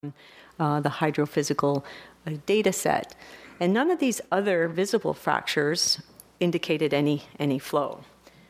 the hydrophysical data set. And none of these other visible fractures indicated any flow.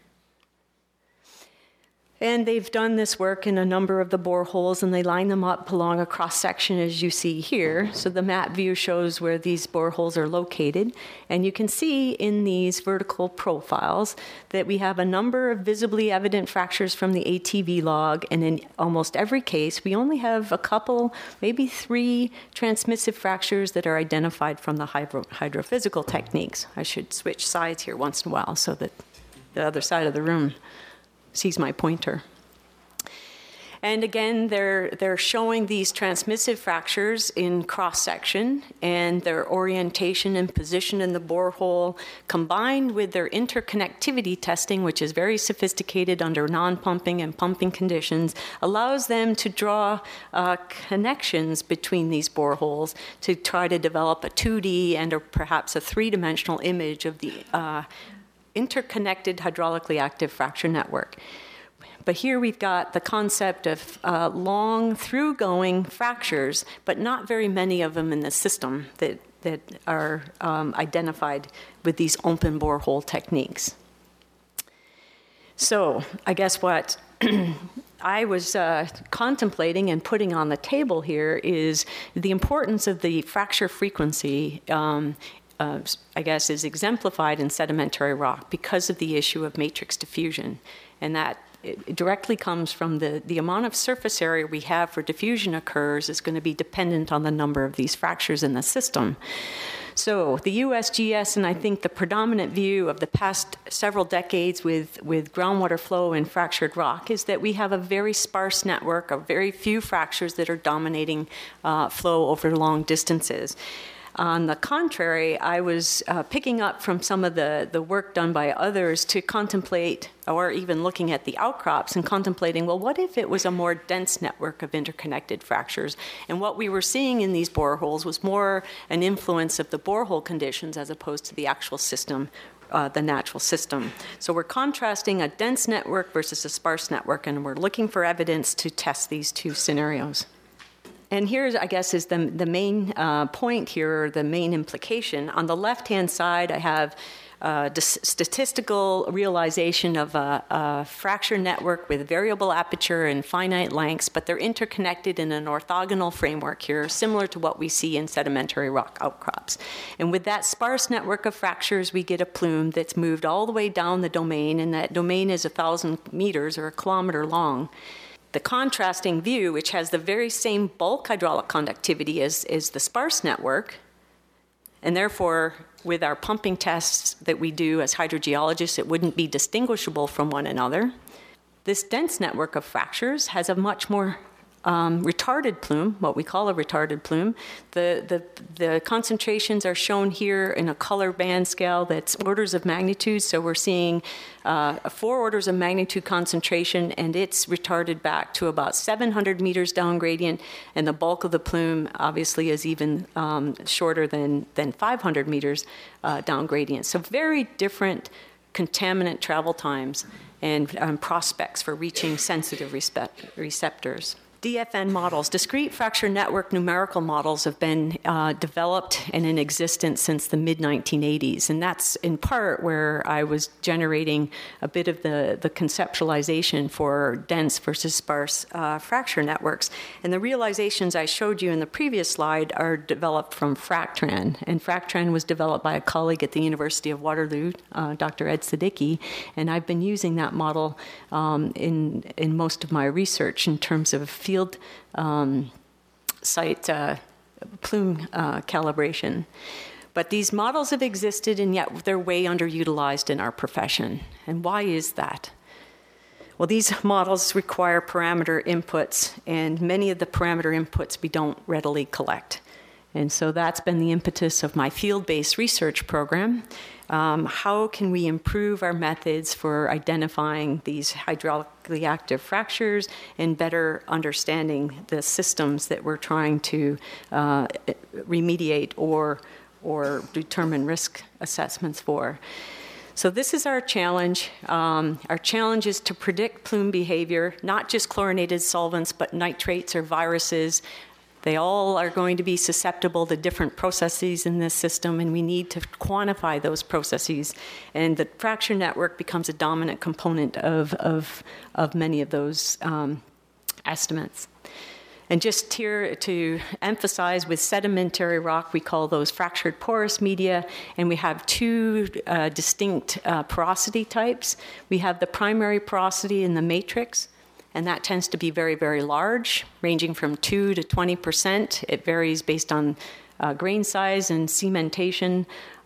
And they've done this work in a number of the boreholes, and they line them up along a cross-section as you see here. So the map view shows where these boreholes are located. And you can see in these vertical profiles that we have a number of visibly evident fractures from the ATV log. And in almost every case, we only have a couple, maybe 3 transmissive fractures that are identified from the hydrophysical techniques. I should switch sides here once in a while so that the other side of the room sees my pointer. And again, they're showing these transmissive fractures in cross-section, and their orientation and position in the borehole, combined with their interconnectivity testing, which is very sophisticated under non-pumping and pumping conditions, allows them to draw connections between these boreholes to try to develop a 2D and or perhaps a 3-dimensional image of the interconnected hydraulically active fracture network. But here we've got the concept of long through-going fractures, but not very many of them in the system that are identified with these open borehole techniques. So I guess what I was contemplating and putting on the table here is the importance of the fracture frequency I guess, is exemplified in sedimentary rock because of the issue of matrix diffusion. And that it directly comes from the amount of surface area we have for diffusion occurs is going to be dependent on the number of these fractures in the system. So the USGS, and I think the predominant view of the past several decades with groundwater flow in fractured rock is that we have a very sparse network of very few fractures that are dominating flow over long distances. On the contrary, I was picking up from some of the work done by others to contemplate, or even looking at the outcrops and contemplating, well, what if it was a more dense network of interconnected fractures? And what we were seeing in these boreholes was more an influence of the borehole conditions as opposed to the actual system, the natural system. So we're contrasting a dense network versus a sparse network, and we're looking for evidence to test these 2 scenarios. And here's, I guess, is the main point here, or the main implication. On the left-hand side, I have the statistical realization of a fracture network with variable aperture and finite lengths, but they're interconnected in an orthogonal framework here, similar to what we see in sedimentary rock outcrops. And with that sparse network of fractures, we get a plume that's moved all the way down the domain, and that domain is 1,000 meters or a kilometer long. The contrasting view, which has the very same bulk hydraulic conductivity as the sparse network, and therefore with our pumping tests that we do as hydrogeologists, it wouldn't be distinguishable from one another. This dense network of fractures has a much more retarded plume, what we call a retarded plume. The concentrations are shown here in a color band scale that's orders of magnitude. So we're seeing 4 orders of magnitude concentration, and it's retarded back to about 700 meters down gradient, and the bulk of the plume obviously is even shorter than 500 meters down gradient. So very different contaminant travel times and prospects for reaching sensitive receptors. DFN models, discrete fracture network numerical models, have been developed and in existence since the mid-1980s. And that's in part where I was generating a bit of the conceptualization for dense versus sparse fracture networks. And the realizations I showed you in the previous slide are developed from FracTran. And FracTran was developed by a colleague at the University of Waterloo, Dr. Ed Siddiqui. And I've been using that model in most of my research in terms of field site plume calibration. But these models have existed, and yet they're way underutilized in our profession. And why is that? Well, these models require parameter inputs, and many of the parameter inputs we don't readily collect. And so that's been the impetus of my field-based research program. How can we improve our methods for identifying these hydraulically active fractures and better understanding the systems that we're trying to remediate or determine risk assessments for? So this is our challenge. Our challenge is to predict plume behavior, not just chlorinated solvents, but nitrates or viruses, They all are going to be susceptible to different processes in this system, and we need to quantify those processes. And the fracture network becomes a dominant component of many of those estimates. And just here to emphasize, with sedimentary rock, we call those fractured porous media, and we have two distinct porosity types. We have the primary porosity in the matrix, and that tends to be very, very large, ranging from 2 to 20%. It varies based on grain size and cementation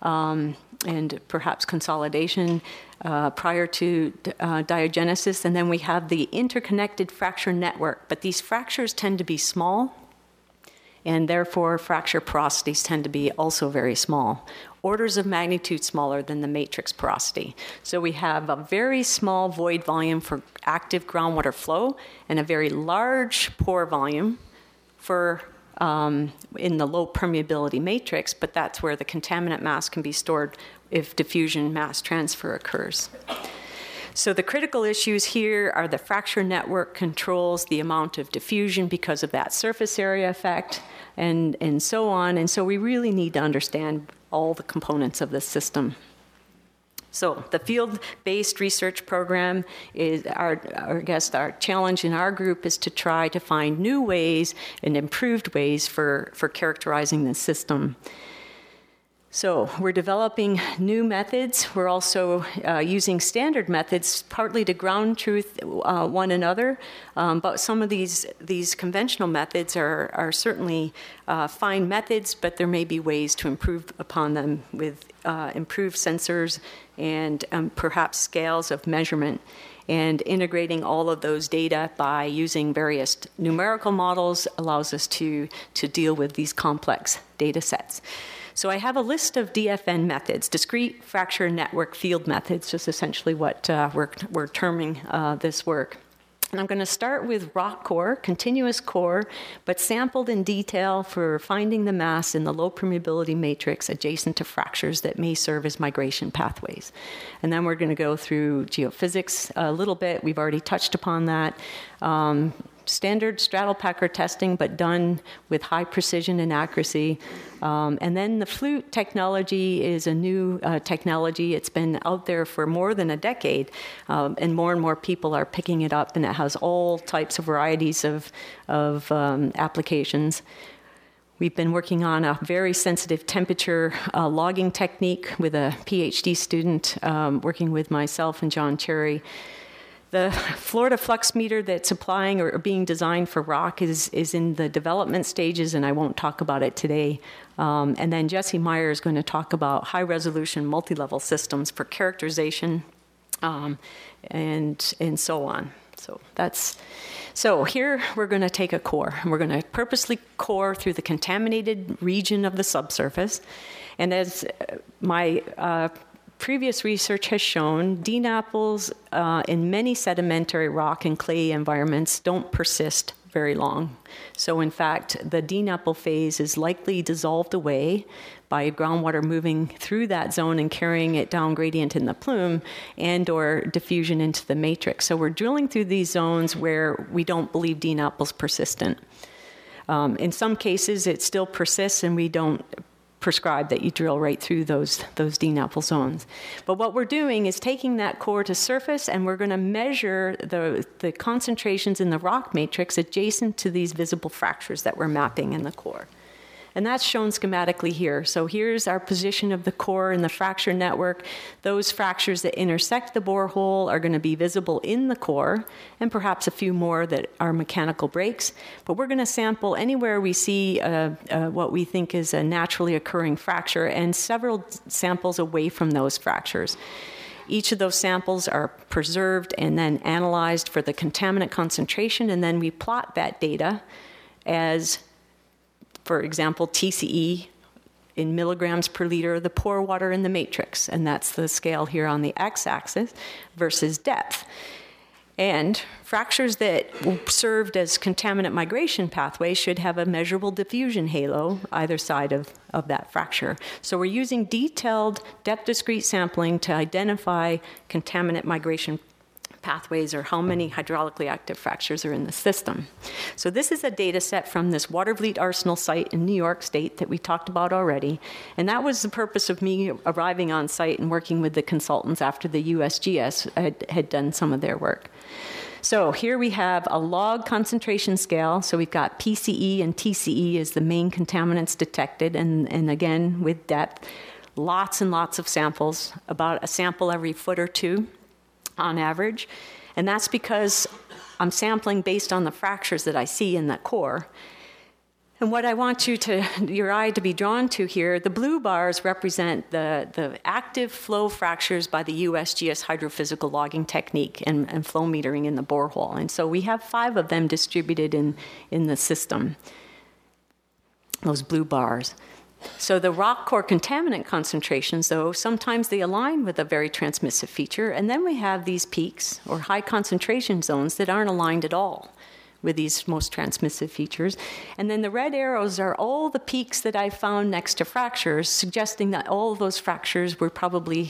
and perhaps consolidation prior to diagenesis. And then we have the interconnected fracture network. But these fractures tend to be small, and therefore fracture porosities tend to be also very small, orders of magnitude smaller than the matrix porosity. So we have a very small void volume for active groundwater flow and a very large pore volume for in the low permeability matrix, but that's where the contaminant mass can be stored if diffusion mass transfer occurs. So the critical issues here are the fracture network controls the amount of diffusion because of that surface area effect and so on. And so we really need to understand all the components of this system. So the field-based research program is our challenge in our group is to try to find new ways and improved ways for characterizing this system. So we're developing new methods. We're also using standard methods, partly to ground truth one another. But some of these conventional methods are certainly fine methods, but there may be ways to improve upon them with improved sensors and perhaps scales of measurement, and integrating all of those data by using various numerical models allows us to deal with these complex data sets. So I have a list of DFN methods, discrete fracture network field methods, just essentially what we're terming this work. And I'm going to start with rock core, continuous core, but sampled in detail for finding the mass in the low permeability matrix adjacent to fractures that may serve as migration pathways. And then we're going to go through geophysics a little bit. We've already touched upon that. Standard Straddle-Packer testing, but done with high precision and accuracy. And then the flute technology is a new technology. It's been out there for more than a decade, and more people are picking it up, and it has all types of varieties of applications. We've been working on a very sensitive temperature logging technique with a PhD student, working with myself and John Cherry. The Florida flux meter that's applying or being designed for rock is in the development stages, and I won't talk about it today. And then Jesse Meyer is going to talk about high-resolution multi-level systems for characterization and so on. So here we're going to take a core, and we're going to purposely core through the contaminated region of the subsurface. And as my previous research has shown, DNAPLs in many sedimentary rock and clay environments don't persist very long. So in fact, the DNAPL phase is likely dissolved away by groundwater moving through that zone and carrying it down gradient in the plume and or diffusion into the matrix. So we're drilling through these zones where we don't believe DNAPL's persistent. In some cases, it still persists, and we don't prescribe that you drill right through those DNAPL zones. But what we're doing is taking that core to surface, and we're going to measure the concentrations in the rock matrix adjacent to these visible fractures that we're mapping in the core. And that's shown schematically here. So here's our position of the core in the fracture network. Those fractures that intersect the borehole are going to be visible in the core, and perhaps a few more that are mechanical breaks. But we're going to sample anywhere we see what we think is a naturally occurring fracture, and several samples away from those fractures. Each of those samples are preserved and then analyzed for the contaminant concentration, and then we plot that data as, for example, TCE in milligrams per liter of the pore water in the matrix, and that's the scale here on the x-axis, versus depth. And fractures that served as contaminant migration pathways should have a measurable diffusion halo either side of that fracture. So we're using detailed depth discrete sampling to identify contaminant migration pathways or how many hydraulically active fractures are in the system. So this is a data set from this Watervliet Arsenal site in New York State that we talked about already. And that was the purpose of me arriving on site and working with the consultants after the USGS had done some of their work. So here we have a log concentration scale. So we've got PCE and TCE as the main contaminants detected, and again, with depth. Lots and lots of samples, about a sample every foot or two on average. And that's because I'm sampling based on the fractures that I see in that core. And what I want your eye to be drawn to here, the blue bars represent the active flow fractures by the USGS hydrophysical logging technique and flow metering in the borehole. And so we have 5 of them distributed in the system, those blue bars. So the rock core contaminant concentrations, though, sometimes they align with a very transmissive feature, and then we have these peaks or high concentration zones that aren't aligned at all with these most transmissive features. And then the red arrows are all the peaks that I found next to fractures, suggesting that all of those fractures were probably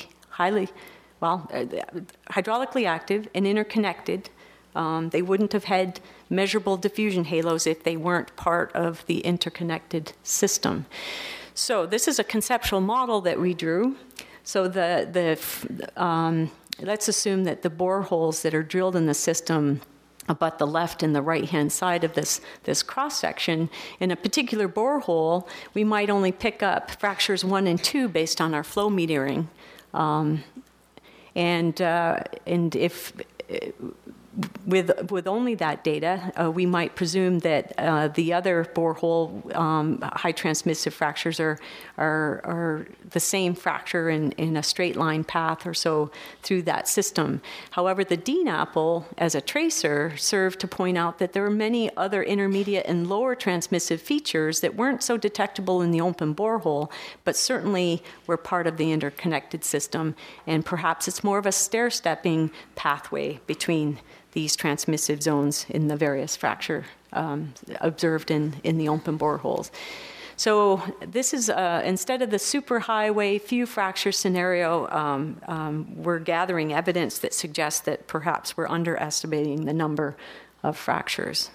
hydraulically active and interconnected. They wouldn't have had measurable diffusion halos if they weren't part of the interconnected system. So this is a conceptual model that we drew. So let's assume that the boreholes that are drilled in the system abut the left and the right-hand side of this cross-section. In a particular borehole, we might only pick up fractures 1 and 2 based on our flow metering. And if with only that data, we might presume that the other borehole high transmissive fractures are the same fracture in a straight line path or so through that system. However, the DNAPL as a tracer served to point out that there are many other intermediate and lower transmissive features that weren't so detectable in the open borehole, but certainly were part of the interconnected system, and perhaps it's more of a stair-stepping pathway between these transmissive zones in the various fracture observed in the open boreholes. So this is, instead of the superhighway few fracture scenario, we're gathering evidence that suggests that perhaps we're underestimating the number of fractures.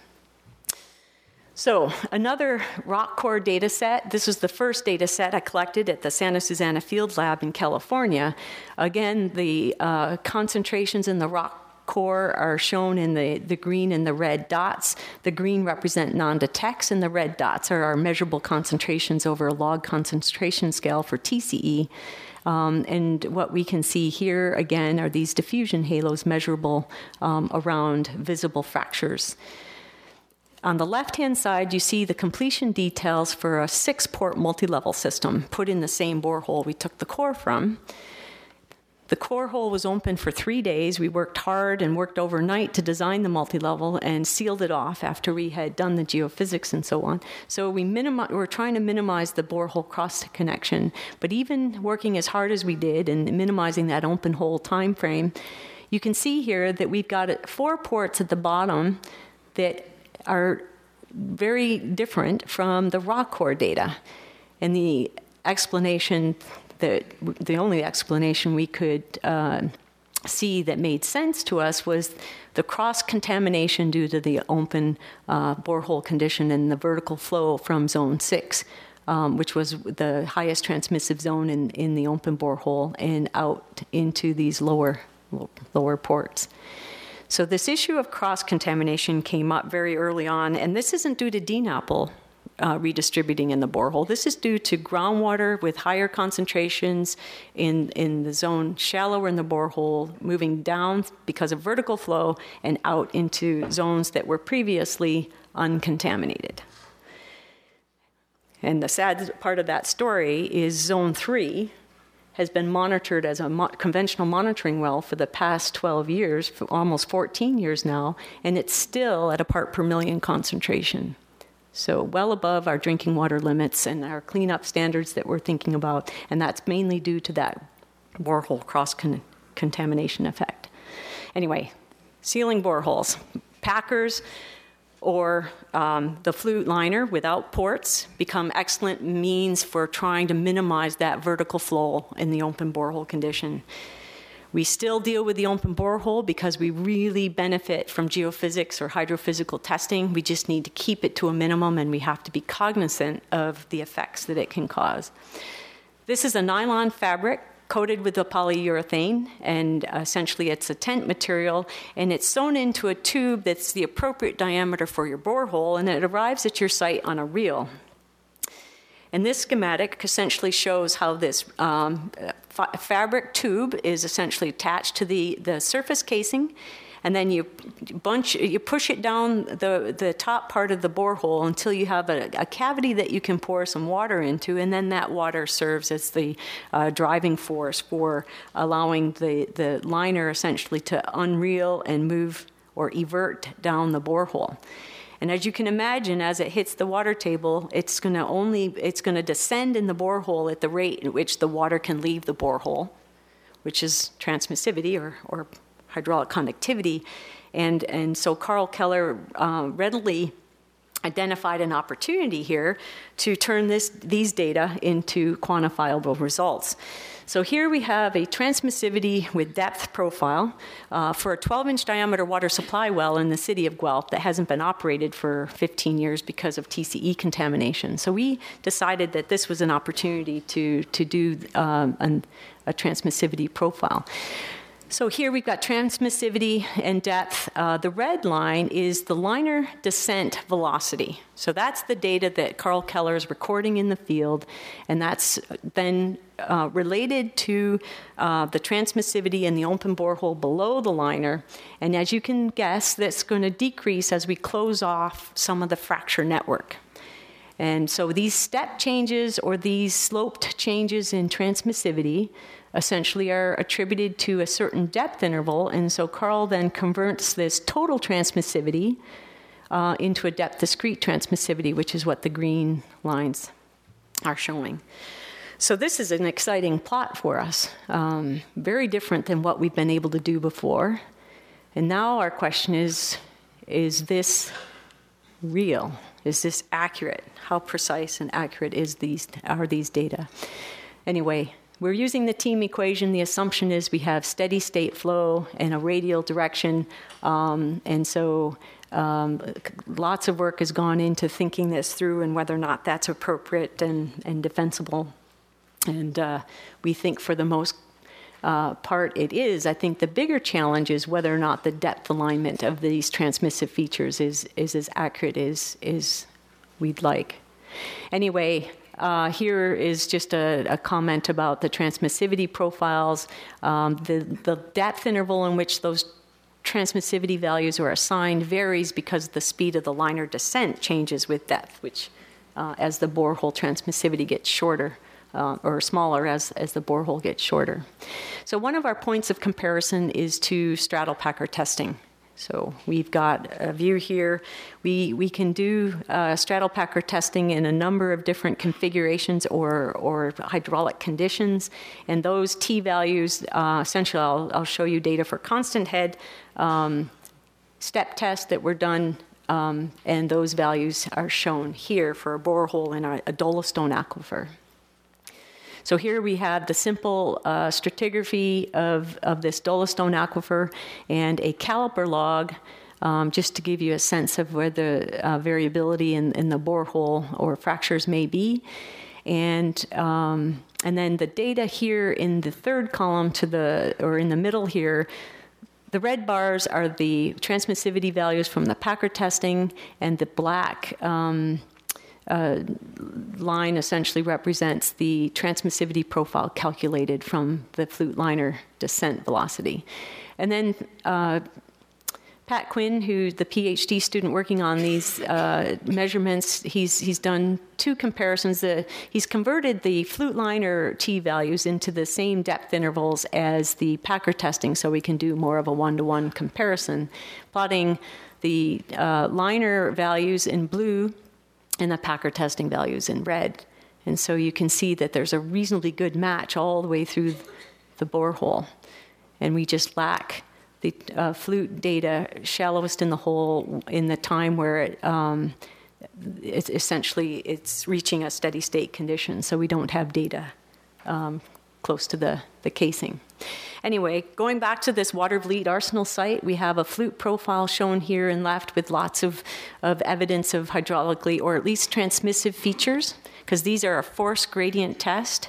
So another rock core data set. This was the first data set I collected at the Santa Susana Field Lab in California. Again, the concentrations in the rock core are shown in the green and the red dots. The green represent non-detects, and the red dots are our measurable concentrations over a log concentration scale for TCE. And what we can see here, again, are these diffusion halos measurable around visible fractures. On the left-hand side, you see the completion details for a 6-port multi-level system put in the same borehole we took the core from. The core hole was open for 3 days. We worked hard and worked overnight to design the multi-level and sealed it off after we had done the geophysics and so on. So we're trying to minimize the borehole cross-connection. But even working as hard as we did and minimizing that open hole time frame, you can see here that we've got 4 ports at the bottom that are very different from the rock core data. And the explanation the only explanation we could see that made sense to us was the cross-contamination due to the open borehole condition and the vertical flow from zone 6, which was the highest transmissive zone in the open borehole and out into these lower ports. So this issue of cross-contamination came up very early on, and this isn't due to DNAPL redistributing in the borehole. This is due to groundwater with higher concentrations in the zone shallower in the borehole, moving down because of vertical flow and out into zones that were previously uncontaminated. And the sad part of that story is zone 3 has been monitored as a conventional monitoring well for the past 12 years, for almost 14 years now, and it's still at a part per million concentration. So well above our drinking water limits and our cleanup standards that we're thinking about, and that's mainly due to that borehole cross-contamination effect. Anyway, sealing boreholes. Packers or the flute liner without ports become excellent means for trying to minimize that vertical flow in the open borehole condition. We still deal with the open borehole because we really benefit from geophysics or hydrophysical testing. We just need to keep it to a minimum, and we have to be cognizant of the effects that it can cause. This is a nylon fabric coated with a polyurethane, and essentially it's a tent material, and it's sewn into a tube that's the appropriate diameter for your borehole, and it arrives at your site on a reel. And this schematic essentially shows how this fabric tube is essentially attached to the surface casing, and then you push it down the top part of the borehole until you have a cavity that you can pour some water into, and then that water serves as the driving force for allowing the liner essentially to unreel and move or evert down the borehole. And as you can imagine, as it hits the water table, it's going to descend in the borehole at the rate at which the water can leave the borehole, which is transmissivity or hydraulic conductivity. And so Carl Keller readily identified an opportunity here to turn these data into quantifiable results. So here we have a transmissivity with depth profile for a 12-inch diameter water supply well in the city of Guelph that hasn't been operated for 15 years because of TCE contamination. So we decided that this was an opportunity to do a transmissivity profile. So here we've got transmissivity and depth. The red line is the liner descent velocity. So that's the data that Carl Keller is recording in the field, and that's then related to the transmissivity in the open borehole below the liner. And as you can guess, that's going to decrease as we close off some of the fracture network. And so these step changes or these sloped changes in transmissivity essentially are attributed to a certain depth interval, and so Carl then converts this total transmissivity into a depth discrete transmissivity, which is what the green lines are showing. So this is an exciting plot for us, very different than what we've been able to do before. And now our question is this real? Is this accurate? How precise and accurate are these data? Anyway, we're using the team equation. The assumption is we have steady state flow and a radial direction. And so lots of work has gone into thinking this through and whether or not that's appropriate and defensible. And we think for the most part it is. I think the bigger challenge is whether or not the depth alignment of these transmissive features is as accurate as we'd like. Anyway, here is just a comment about the transmissivity profiles. The depth interval in which those transmissivity values are assigned varies because the speed of the liner descent changes with depth, which as the borehole transmissivity gets shorter or smaller as the borehole gets shorter. So one of our points of comparison is to straddle-packer testing. So we've got a view here. We can do straddle-packer testing in a number of different configurations or hydraulic conditions. And those T values, essentially I'll show you data for constant head step tests that were done, and those values are shown here for a borehole in a dolostone aquifer. So here we have the simple stratigraphy of this dolostone aquifer and a caliper log, just to give you a sense of where the variability in the borehole or fractures may be. And then the data here in the third column in the middle here, the red bars are the transmissivity values from the Packer testing, and the black line essentially represents the transmissivity profile calculated from the flute liner descent velocity. And then Pat Quinn, who's the PhD student working on these measurements, he's done two comparisons. He's converted the flute liner T values into the same depth intervals as the Packer testing, so we can do more of a one-to-one comparison, plotting the liner values in blue and the Packer testing values in red. And so you can see that there's a reasonably good match all the way through the borehole. And we just lack the flute data shallowest in the hole in the time where it's reaching a steady state condition. So we don't have data close to the casing. Anyway, going back to this Watervliet Arsenal site, we have a flute profile shown here and left with lots of evidence of hydraulically, or at least transmissive features, because these are a force gradient test.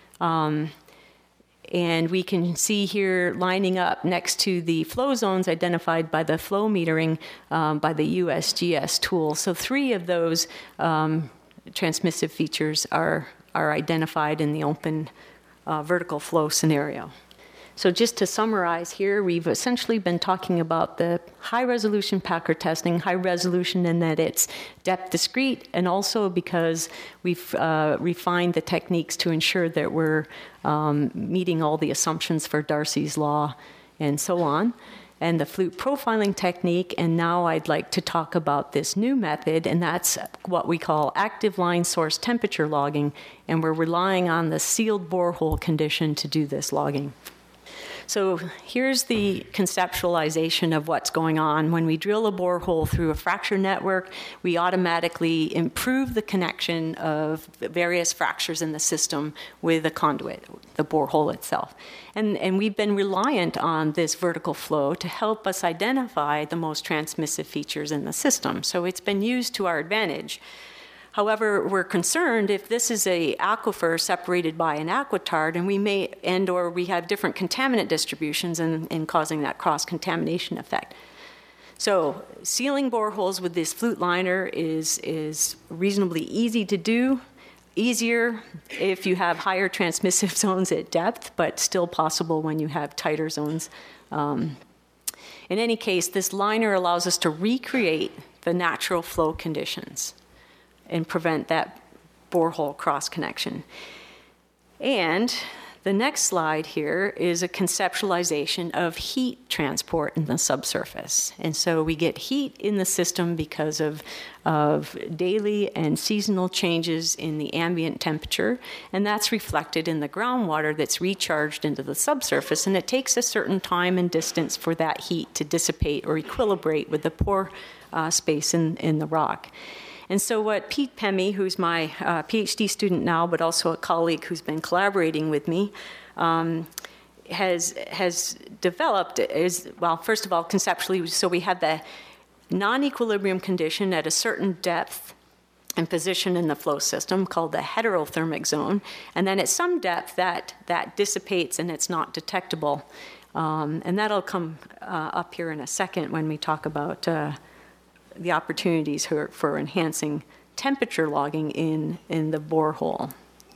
And we can see here lining up next to the flow zones identified by the flow metering by the USGS tool. So 3 of those transmissive features are identified in the open vertical flow scenario. So just to summarize here, we've essentially been talking about the high-resolution Packer testing, high resolution in that it's depth discrete, and also because we've refined the techniques to ensure that we're meeting all the assumptions for Darcy's law and so on, and the flute profiling technique. And now I'd like to talk about this new method, and that's what we call active line source temperature logging, and we're relying on the sealed borehole condition to do this logging. So here's the conceptualization of what's going on. When we drill a borehole through a fracture network, we automatically improve the connection of various fractures in the system with the conduit, the borehole itself. And we've been reliant on this vertical flow to help us identify the most transmissive features in the system. So it's been used to our advantage. However, we're concerned if this is an aquifer separated by an aquitard, and we have different contaminant distributions and causing that cross-contamination effect. So sealing boreholes with this flute liner is reasonably easy to do, easier if you have higher transmissive zones at depth, but still possible when you have tighter zones. In any case, this liner allows us to recreate the natural flow conditions and prevent that borehole cross-connection. And the next slide here is a conceptualization of heat transport in the subsurface. And so we get heat in the system because of daily and seasonal changes in the ambient temperature, and that's reflected in the groundwater that's recharged into the subsurface, and it takes a certain time and distance for that heat to dissipate or equilibrate with the pore space in the rock. And so what Pete Pemme, who's my PhD student now, but also a colleague who's been collaborating with me, has developed is, well, first of all, conceptually, so we have the non-equilibrium condition at a certain depth and position in the flow system called the heterothermic zone. And then at some depth, that dissipates and it's not detectable. And that'll come up here in a second when we talk about the opportunities for enhancing temperature logging in the borehole.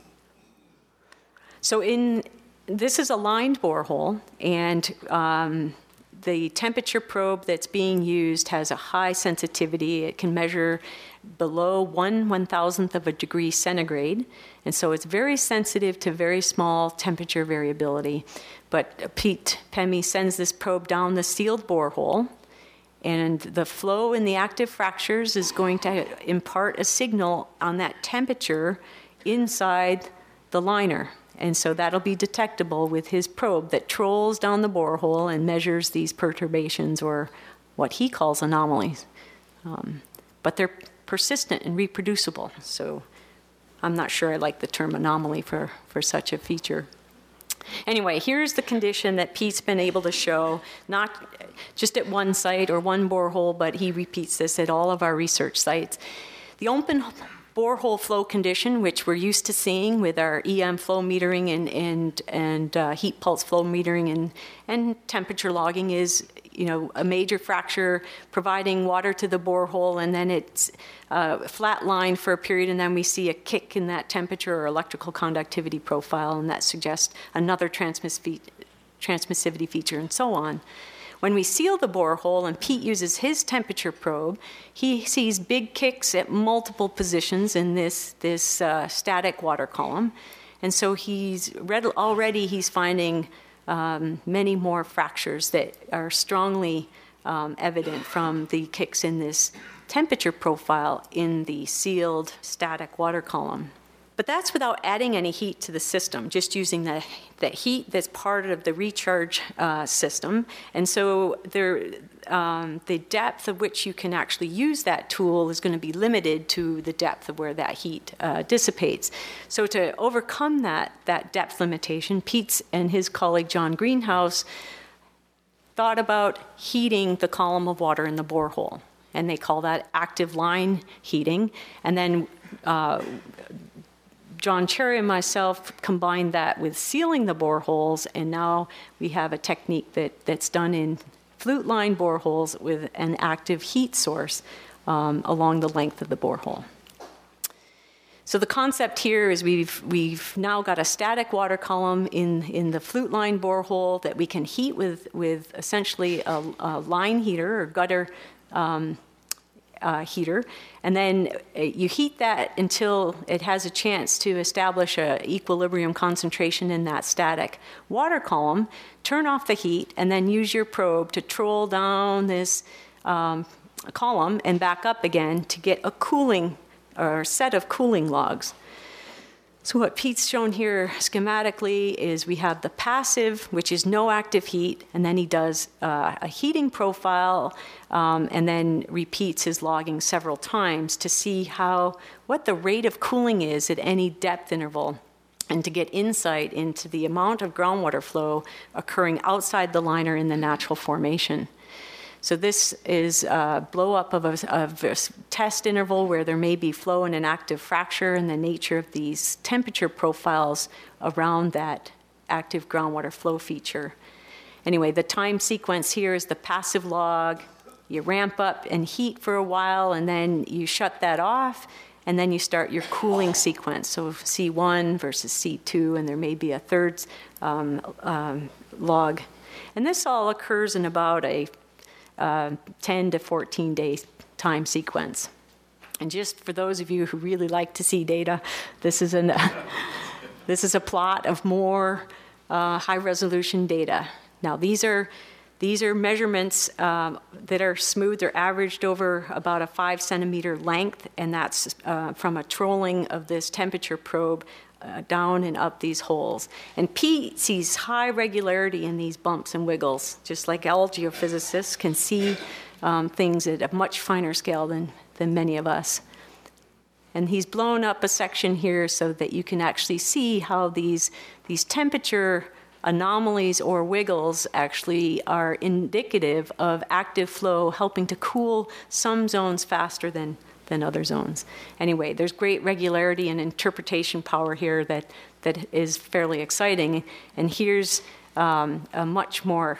So this is a lined borehole, and the temperature probe that's being used has a high sensitivity. It can measure below 1/1000th of a degree centigrade, and so it's very sensitive to very small temperature variability. But Pete Pemme sends this probe down the sealed borehole, and the flow in the active fractures is going to impart a signal on that temperature inside the liner. And so that'll be detectable with his probe that trolls down the borehole and measures these perturbations, or what he calls anomalies. But they're persistent and reproducible. So I'm not sure I like the term anomaly for such a feature. Anyway, here's the condition that Pete's been able to show, not just at one site or one borehole, but he repeats this at all of our research sites. The open borehole flow condition, which we're used to seeing with our EM flow metering and heat pulse flow metering and temperature logging, is a major fracture providing water to the borehole, and then it's flat line for a period, and then we see a kick in that temperature or electrical conductivity profile, and that suggests another transmissivity feature, and so on. When we seal the borehole and Pete uses his temperature probe, he sees big kicks at multiple positions in this static water column. And so he's finding many more fractures that are strongly evident from the kicks in this temperature profile in the sealed static water column. But that's without adding any heat to the system, just using the heat that's part of the recharge system. And so the depth of which you can actually use that tool is going to be limited to the depth of where that heat dissipates. So to overcome that depth limitation, Pete and his colleague John Greenhouse thought about heating the column of water in the borehole. And they call that active line heating. And then John Cherry and myself combined that with sealing the boreholes, and now we have a technique that's done in flute line boreholes with an active heat source along the length of the borehole. So the concept here is we've now got a static water column in the flute line borehole that we can heat with essentially a line heater or gutter heater, and then you heat that until it has a chance to establish an equilibrium concentration in that static water column, turn off the heat, and then use your probe to troll down this column and back up again to get a cooling or set of cooling logs. So what Pete's shown here schematically is we have the passive, which is no active heat, and then he does a heating profile and then repeats his logging several times to see what the rate of cooling is at any depth interval, and to get insight into the amount of groundwater flow occurring outside the liner in the natural formation. So this is a blow-up of a test interval where there may be flow in an active fracture, and the nature of these temperature profiles around that active groundwater flow feature. Anyway, the time sequence here is the passive log. You ramp up and heat for a while, and then you shut that off, and then you start your cooling sequence. So C1 versus C2, and there may be a third log. And this all occurs in about a 10 to 14 day time sequence. And just for those of you who really like to see data, this is a plot of more high resolution data. Now these are measurements that are smooth. They're averaged over about a 5 centimeter length, and that's from a trolling of this temperature probe down and up these holes. And Pete sees high regularity in these bumps and wiggles, just like all geophysicists can see things at a much finer scale than many of us. And he's blown up a section here so that you can actually see how these temperature anomalies or wiggles actually are indicative of active flow helping to cool some zones faster than other zones. Anyway, there's great regularity and interpretation power here that is fairly exciting. And here's a much more,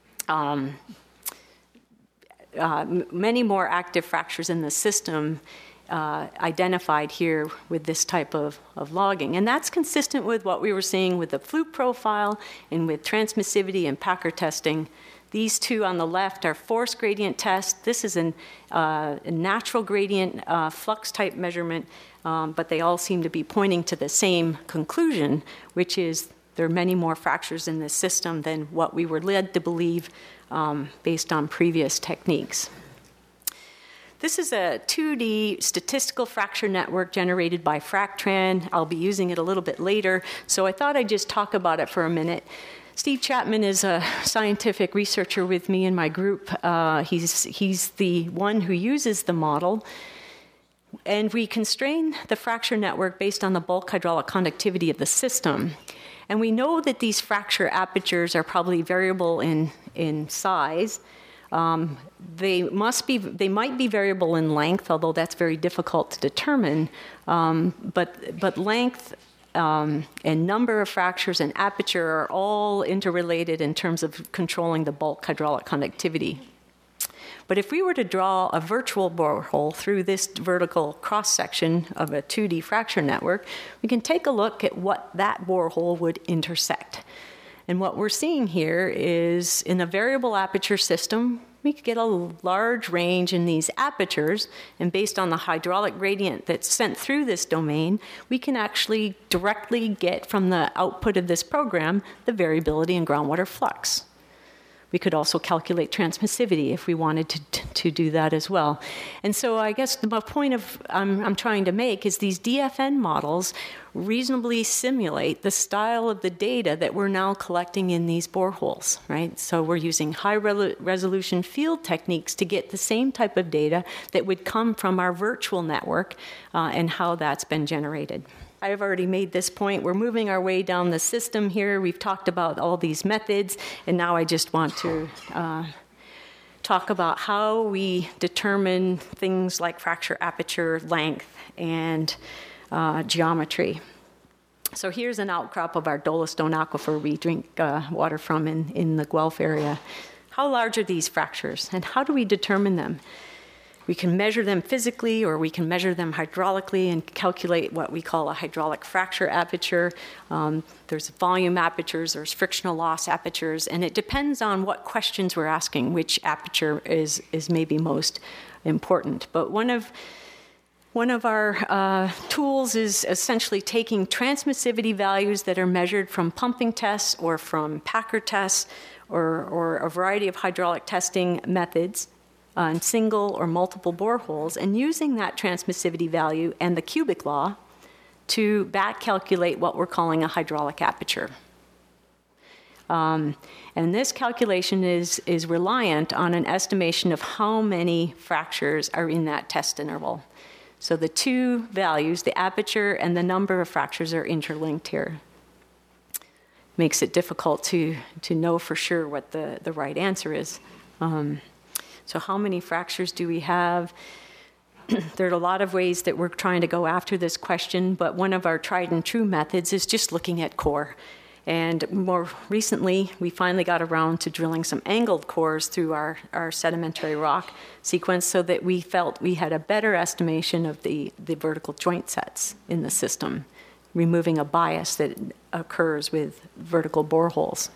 many more active fractures in the system identified here with this type of logging. And that's consistent with what we were seeing with the flute profile and with transmissivity and Packer testing. These two on the left are force gradient tests. This is a natural gradient flux type measurement, but they all seem to be pointing to the same conclusion, which is there are many more fractures in this system than what we were led to believe based on previous techniques. This is a 2D statistical fracture network generated by FracTran. I'll be using it a little bit later, so I thought I'd just talk about it for a minute. Steve Chapman is a scientific researcher with me in my group. He's the one who uses the model. And we constrain the fracture network based on the bulk hydraulic conductivity of the system. And we know that these fracture apertures are probably variable in size. They might be variable in length, although that's very difficult to determine. But length and number of fractures and aperture are all interrelated in terms of controlling the bulk hydraulic conductivity. But if we were to draw a virtual borehole through this vertical cross-section of a 2D fracture network, we can take a look at what that borehole would intersect. And what we're seeing here is in a variable aperture system, we could get a large range in these apertures, and based on the hydraulic gradient that's sent through this domain, we can actually directly get from the output of this program the variability in groundwater flux. We could also calculate transmissivity if we wanted to do that as well. And so I guess the point I'm trying to make is these DFN models reasonably simulate the style of the data that we're now collecting in these boreholes, right? So we're using high-resolution field techniques to get the same type of data that would come from our virtual network and how that's been generated. I've already made this point. We're moving our way down the system here. We've talked about all these methods, and now I just want to talk about how we determine things like fracture aperture length and geometry. So here's an outcrop of our Dolostone Aquifer we drink water from in the Guelph area. How large are these fractures, and how do we determine them? We can measure them physically, or we can measure them hydraulically and calculate what we call a hydraulic fracture aperture. There's volume apertures, there's frictional loss apertures, and it depends on what questions we're asking, which aperture is maybe most important. But one of our tools is essentially taking transmissivity values that are measured from pumping tests or from Packer tests or a variety of hydraulic testing methods on single or multiple boreholes, and using that transmissivity value and the cubic law to back calculate what we're calling a hydraulic aperture. And this calculation is reliant on an estimation of how many fractures are in that test interval. So the two values, the aperture and the number of fractures, are interlinked here. Makes it difficult to know for sure what the right answer is. So how many fractures do we have? There are a lot of ways that we're trying to go after this question, but one of our tried and true methods is just looking at core. And more recently, we finally got around to drilling some angled cores through our sedimentary rock sequence so that we felt we had a better estimation of the vertical joint sets in the system, removing a bias that occurs with vertical boreholes.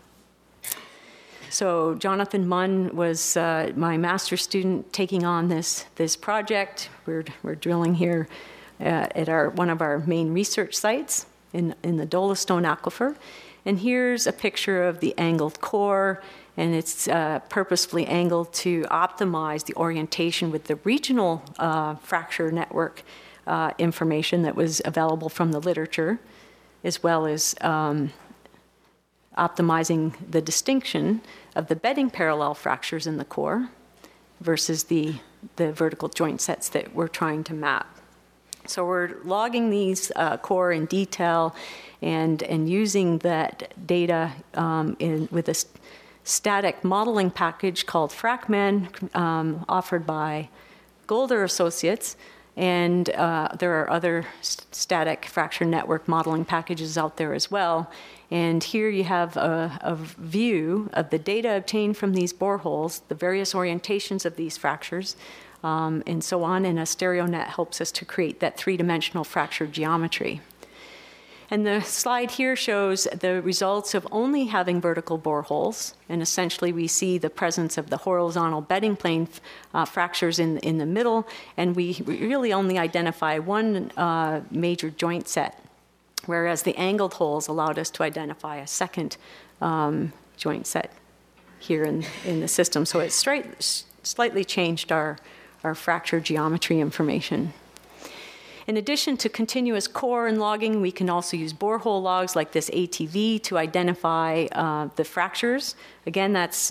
So Jonathan Munn was my master's student taking on this project. We're drilling here at one of our main research sites in the Dolostone Aquifer. And here's a picture of the angled core, and it's purposefully angled to optimize the orientation with the regional fracture network information that was available from the literature, as well as optimizing the distinction of the bedding parallel fractures in the core versus the vertical joint sets that we're trying to map. So we're logging these core in detail and using that data with a static modeling package called FracMan, offered by Golder Associates. And there are other static fracture network modeling packages out there as well. And here you have a view of the data obtained from these boreholes, the various orientations of these fractures, and so on. And a StereoNet helps us to create that three-dimensional fracture geometry. And the slide here shows the results of only having vertical boreholes. And essentially, we see the presence of the horizontal bedding plane fractures in the middle. And we really only identify one major joint set, whereas the angled holes allowed us to identify a second joint set here in the system. So it slightly changed our fracture geometry information. In addition to continuous core and logging, we can also use borehole logs like this ATV to identify the fractures. Again, that's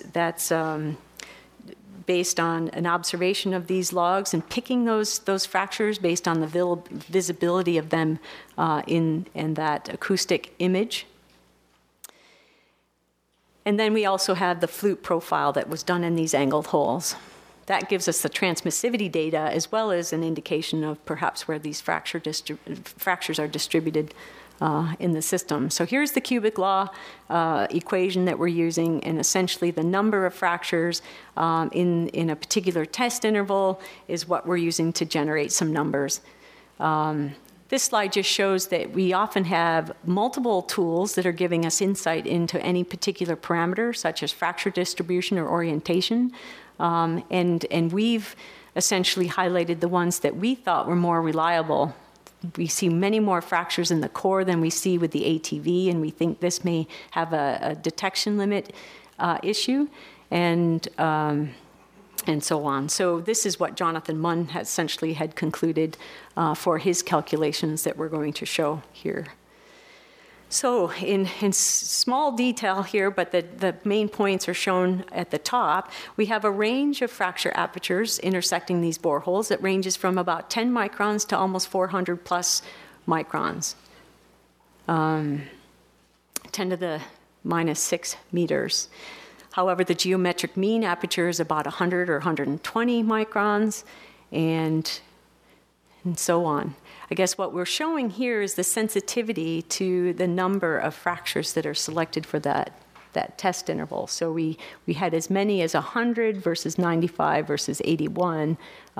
based on an observation of these logs and picking those fractures based on the visibility of them in that acoustic image. And then we also have the flute profile that was done in these angled holes. That gives us the transmissivity data as well as an indication of perhaps where these fractures are distributed in the system. So here's the cubic law equation that we're using, and essentially the number of fractures in a particular test interval is what we're using to generate some numbers. This slide just shows that we often have multiple tools that are giving us insight into any particular parameter, such as fracture distribution or orientation. And we've essentially highlighted the ones that we thought were more reliable. We see many more fractures in the core than we see with the ATV, and we think this may have a detection limit issue, and so on. So this is what Jonathan Munn essentially had concluded for his calculations that we're going to show here. So in small detail here, but the main points are shown at the top, we have a range of fracture apertures intersecting these boreholes that ranges from about 10 microns to almost 400 plus microns. 10 to the minus 6 meters. However, the geometric mean aperture is about 100 or 120 microns, and so on. I guess what we're showing here is the sensitivity to the number of fractures that are selected for that test interval. So we had as many as 100 versus 95 versus 81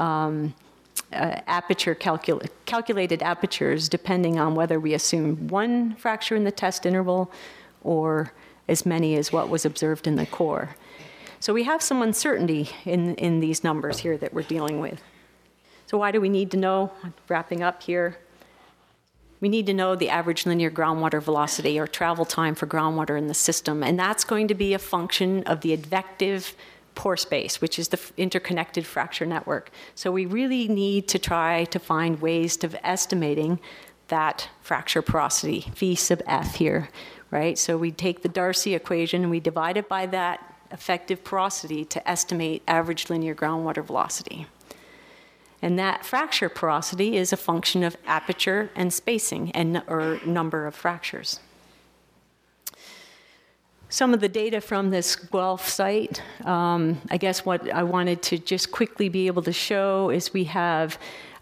calculated apertures, depending on whether we assume one fracture in the test interval or as many as what was observed in the core. So we have some uncertainty in these numbers here that we're dealing with. So why do we need to know, wrapping up here, we need to know the average linear groundwater velocity or travel time for groundwater in the system, and that's going to be a function of the advective pore space, which is the interconnected fracture network. So we really need to try to find ways of estimating that fracture porosity, V sub F here, right? So we take the Darcy equation and we divide it by that effective porosity to estimate average linear groundwater velocity. And that fracture porosity is a function of aperture and spacing or number of fractures. Some of the data from this Guelph site, I guess what I wanted to just quickly be able to show is we have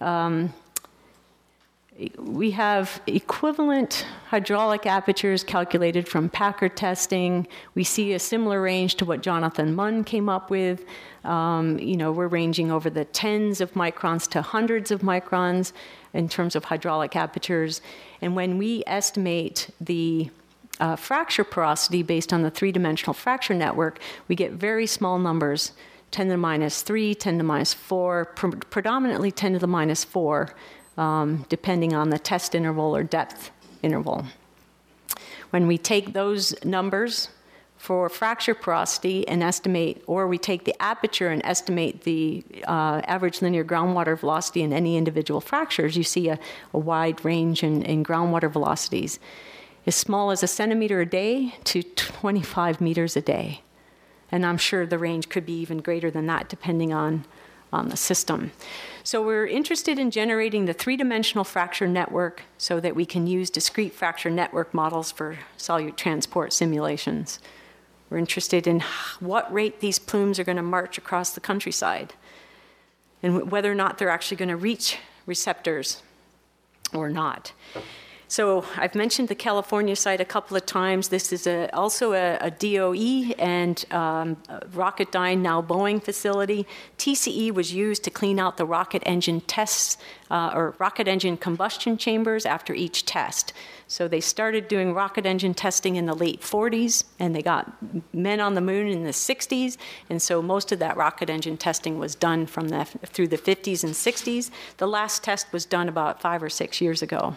equivalent hydraulic apertures calculated from Packard testing. We see a similar range to what Jonathan Munn came up with. We're ranging over the tens of microns to hundreds of microns in terms of hydraulic apertures. And when we estimate the fracture porosity based on the three-dimensional fracture network, we get very small numbers, 10 to the minus 3, 10 to the minus 4, predominantly 10 to the minus 4, depending on the test interval or depth interval. When we take those numbers for fracture porosity and estimate, or we take the aperture and estimate the average linear groundwater velocity in any individual fractures, you see a wide range in groundwater velocities, as small as 1 centimeter a day to 25 meters a day. And I'm sure the range could be even greater than that depending on the system. So we're interested in generating the three-dimensional fracture network so that we can use discrete fracture network models for solute transport simulations. We're interested in what rate these plumes are going to march across the countryside and whether or not they're actually going to reach receptors or not. So I've mentioned the California site a couple of times. This is also a DOE and Rocketdyne, now Boeing facility. TCE was used to clean out the rocket engine tests or rocket engine combustion chambers after each test. So they started doing rocket engine testing in the late 40s, and they got men on the moon in the 60s. And so most of that rocket engine testing was done through the 50s and 60s. The last test was done about 5 or 6 years ago.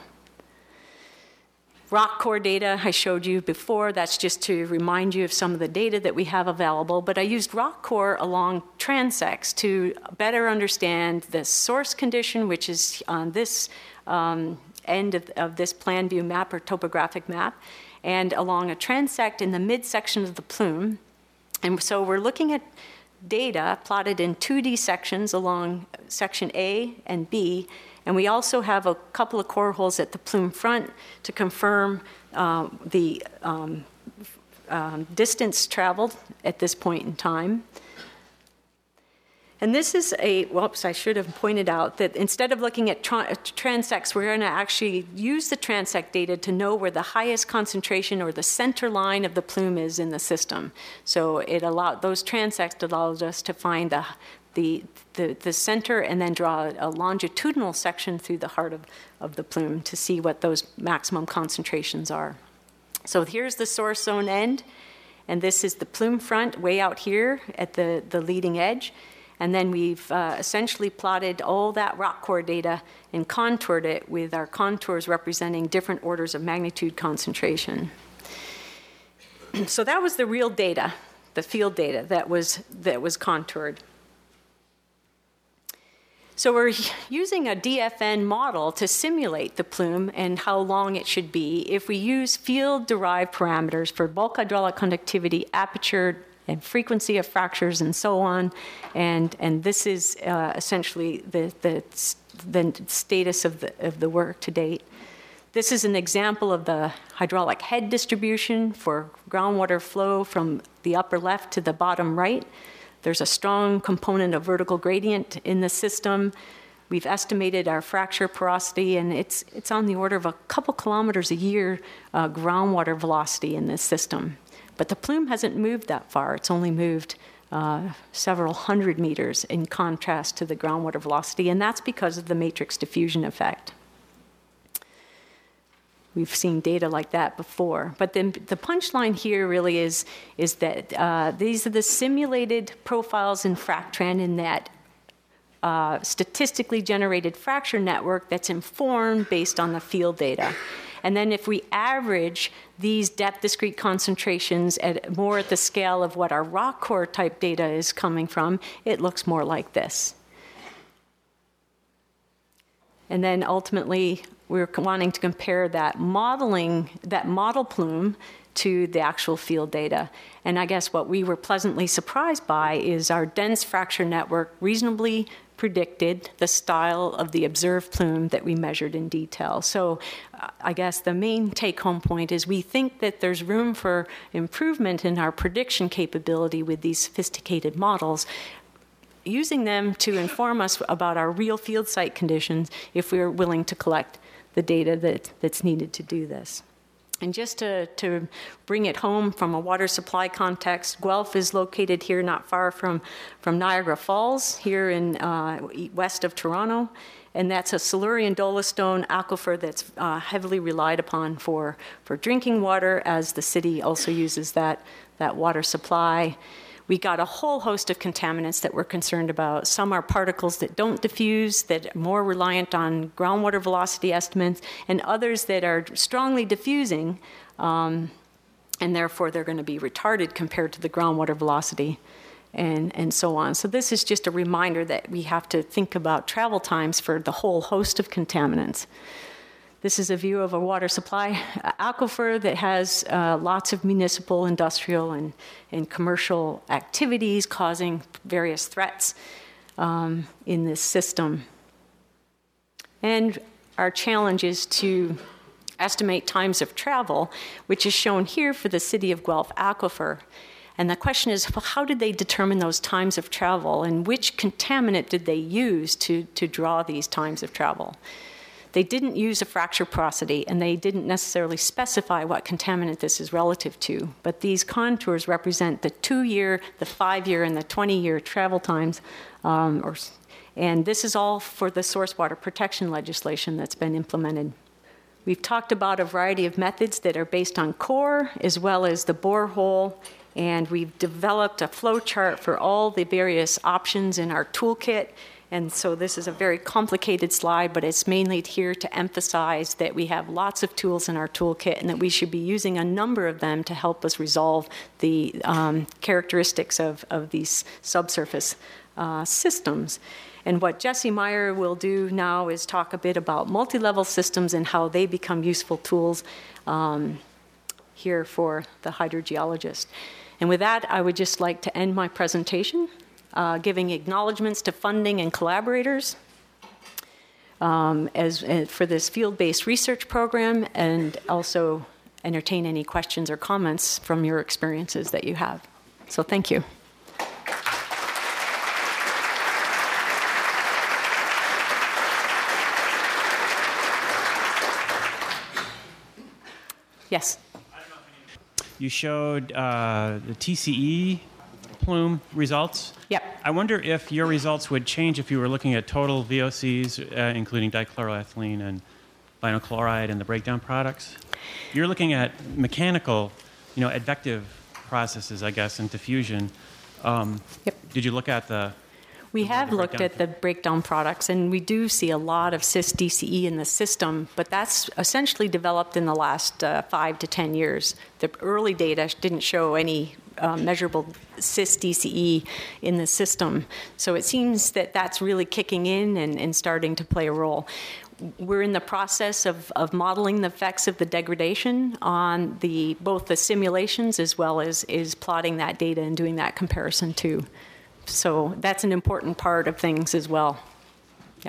Rock core data I showed you before. That's just to remind you of some of the data that we have available. But I used rock core along transects to better understand the source condition, which is on this end of this plan view map or topographic map, and along a transect in the midsection of the plume. And so we're looking at data plotted in 2D sections along section A and B. And we also have a couple of core holes at the plume front to confirm the distance traveled at this point in time. And this is I should have pointed out that instead of looking at transects, we're going to actually use the transect data to know where the highest concentration or the center line of the plume is in the system. So those transects allowed us to find the center and then draw a longitudinal section through the heart of the plume to see what those maximum concentrations are. So here's the source zone end, and this is the plume front way out here at the leading edge. And then we've essentially plotted all that rock core data and contoured it with our contours representing different orders of magnitude concentration. So that was the real data the field data that was contoured. So we're using a DFN model to simulate the plume and how long it should be if we use field-derived parameters for bulk hydraulic conductivity, aperture, and frequency of fractures, and so on. And this is essentially the status of the work to date. This is an example of the hydraulic head distribution for groundwater flow from the upper left to the bottom right. There's a strong component of vertical gradient in the system. We've estimated our fracture porosity, and it's on the order of a couple kilometers a year groundwater velocity in this system. But the plume hasn't moved that far. It's only moved several hundred meters in contrast to the groundwater velocity, and that's because of the matrix diffusion effect. We've seen data like that before. But then the punchline here really is that these are the simulated profiles in FracTran in that statistically generated fracture network that's informed based on the field data. And then if we average these depth discrete concentrations at more at the scale of what our rock core type data is coming from, it looks more like this. And then ultimately, we're wanting to compare that model plume to the actual field data. And I guess what we were pleasantly surprised by is our dense fracture network reasonably predicted the style of the observed plume that we measured in detail. So I guess the main take-home point is we think that there's room for improvement in our prediction capability with these sophisticated models, using them to inform us about our real field site conditions if we're willing to collect the data that's needed to do this. And just to bring it home from a water supply context, Guelph is located here not far from Niagara Falls, here in west of Toronto. And that's a Silurian dolostone aquifer that's heavily relied upon for drinking water, as the city also uses that water supply. We got a whole host of contaminants that we're concerned about. Some are particles that don't diffuse, that are more reliant on groundwater velocity estimates, and others that are strongly diffusing, and therefore they're going to be retarded compared to the groundwater velocity, and so on. So this is just a reminder that we have to think about travel times for the whole host of contaminants. This is a view of a water supply aquifer that has lots of municipal, industrial, and commercial activities causing various threats in this system. And our challenge is to estimate times of travel, which is shown here for the City of Guelph aquifer. And the question is, well, how did they determine those times of travel, and which contaminant did they use to draw these times of travel? They didn't use a fracture porosity, and they didn't necessarily specify what contaminant this is relative to. But these contours represent the 2-year, the 5-year, and the 20-year travel times. And this is all for the source water protection legislation that's been implemented. We've talked about a variety of methods that are based on core, as well as the borehole. And we've developed a flow chart for all the various options in our toolkit. And so this is a very complicated slide, but it's mainly here to emphasize that we have lots of tools in our toolkit and that we should be using a number of them to help us resolve the characteristics of these subsurface systems. And what Jesse Meyer will do now is talk a bit about multi-level systems and how they become useful tools here for the hydrogeologist. And with that, I would just like to end my presentation. Giving acknowledgments to funding and collaborators for this field-based research program, and also entertain any questions or comments from your experiences that you have. So thank you. Yes? You showed the TCE plume results. Yep. I wonder if your results would change if you were looking at total VOCs, including dichloroethylene and vinyl chloride and the breakdown products. You're looking at mechanical, advective processes, I guess, and diffusion. Yep. Did you look at the... We have looked at the breakdown products, and we do see a lot of cis-DCE in the system, but that's essentially developed in the last 5 to 10 years. The early data didn't show any measurable cis-DCE in the system. So it seems that that's really kicking in and starting to play a role. We're in the process of modeling the effects of the degradation on both the simulations as well as plotting that data and doing that comparison too. So that's an important part of things as well. Yeah.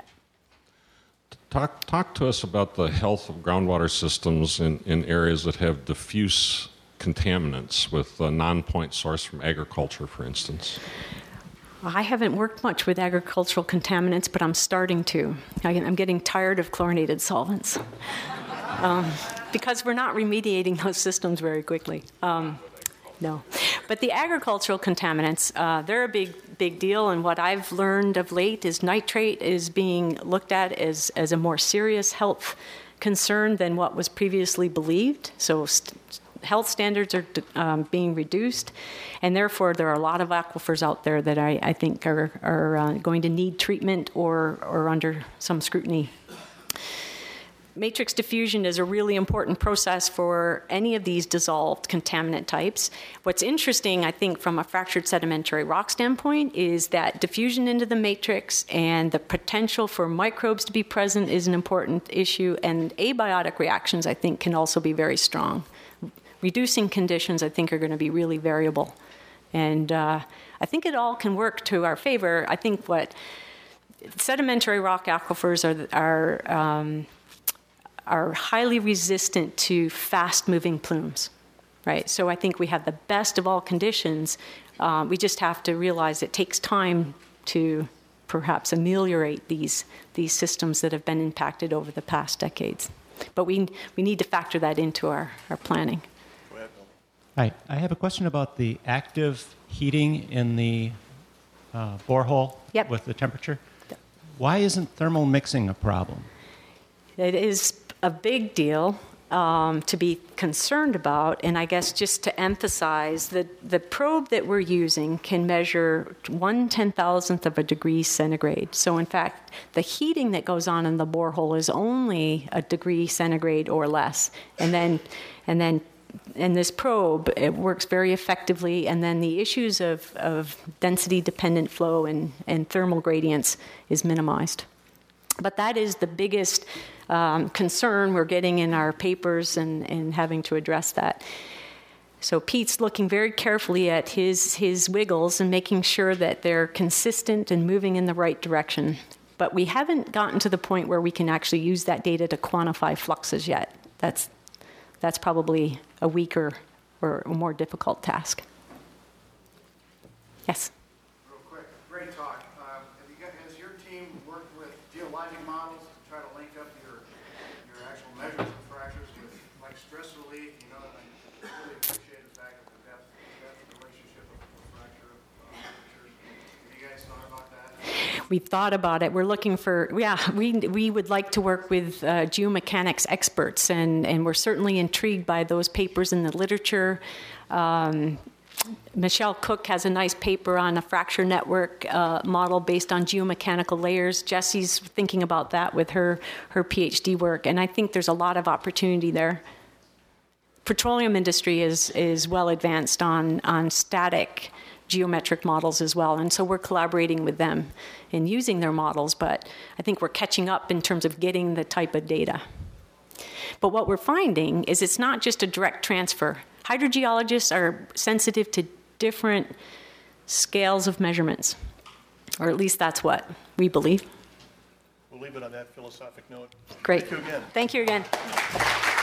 Talk to us about the health of groundwater systems in areas that have diffuse contaminants with a non-point source from agriculture, for instance. I haven't worked much with agricultural contaminants, but I'm starting to. I'm getting tired of chlorinated solvents because we're not remediating those systems very quickly. No. But the agricultural contaminants, they're a big deal, and what I've learned of late is nitrate is being looked at as a more serious health concern than what was previously believed. So health standards are being reduced, and therefore there are a lot of aquifers out there that I think are going to need treatment or under some scrutiny. Matrix diffusion is a really important process for any of these dissolved contaminant types. What's interesting, I think, from a fractured sedimentary rock standpoint is that diffusion into the matrix and the potential for microbes to be present is an important issue, and abiotic reactions, I think, can also be very strong. Reducing conditions, I think, are going to be really variable. And I think it all can work to our favor. I think what sedimentary rock aquifers are highly resistant to fast-moving plumes, right? So I think we have the best of all conditions. We just have to realize it takes time to perhaps ameliorate these systems that have been impacted over the past decades. But we need to factor that into our planning. Go ahead, Bill. Hi, I have a question about the active heating in the borehole with the temperature. Why isn't thermal mixing a problem? It is a big deal to be concerned about, and I guess just to emphasize that the probe that we're using can measure 1/10,000th of a degree centigrade. So in fact, the heating that goes on in the borehole is only a degree centigrade or less. And this probe, it works very effectively, and then the issues of density-dependent flow and thermal gradients is minimized. But that is the biggest concern we're getting in our papers and having to address that. So Pete's looking very carefully at his wiggles and making sure that they're consistent and moving in the right direction. But we haven't gotten to the point where we can actually use that data to quantify fluxes yet. That's probably a weaker or a more difficult task. Yes? Real quick, great talk. Has your team worked with geologic models to try to link up your actual measures of fractures with like stress relief? You know, and I really appreciate the fact that the depth relationship of fracture temperatures. Have you guys thought about that? We've thought about it. We're looking for, we would like to work with geomechanics experts, and we're certainly intrigued by those papers in the literature. Michelle Cook has a nice paper on a fracture network model based on geomechanical layers. Jesse's thinking about that with her PhD work, and I think there's a lot of opportunity there. Petroleum industry is well advanced on static geometric models as well, and so we're collaborating with them in using their models, but I think we're catching up in terms of getting the type of data. But what we're finding is it's not just a direct transfer. Hydrogeologists are sensitive to different scales of measurements, or at least that's what we believe. We'll leave it on that philosophic note. Great. Thank you again. Thank you again.